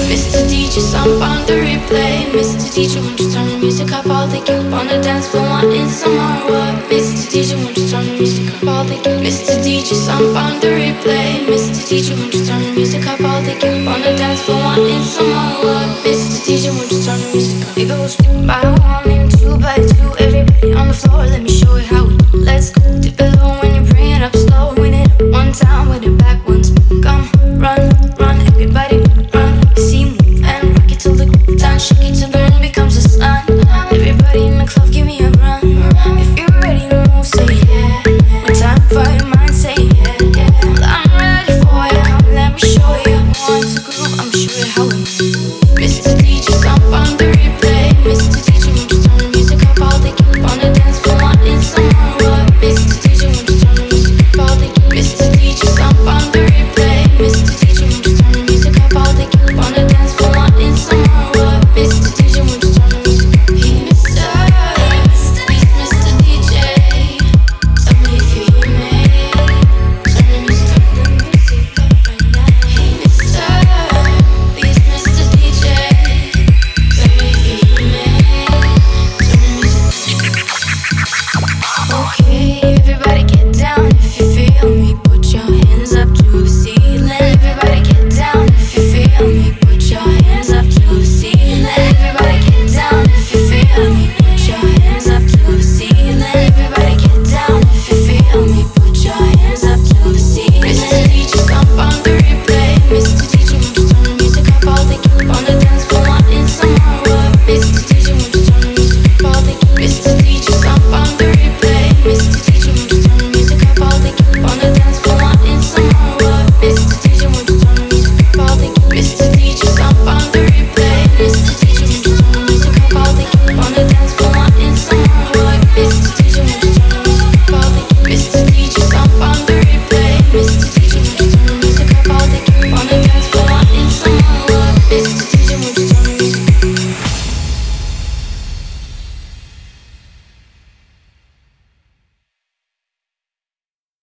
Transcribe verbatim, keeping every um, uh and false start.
Mister D J, some on the replay. Mister D J, won't you turn the music up? All they keep on the dance floor wanting some more. What? Mister D J, won't you turn the music up? All they keep. Mister D J, some on the replay. Mister D J, won't you turn the music up? All they keep on the dance floor wanting some more. What? Mister D J, won't you turn the music up? It goes by one and two by two. Everybody on the floor, let me show you how we do. Let's go dip it low when you bring it up slow. Win it one time with it.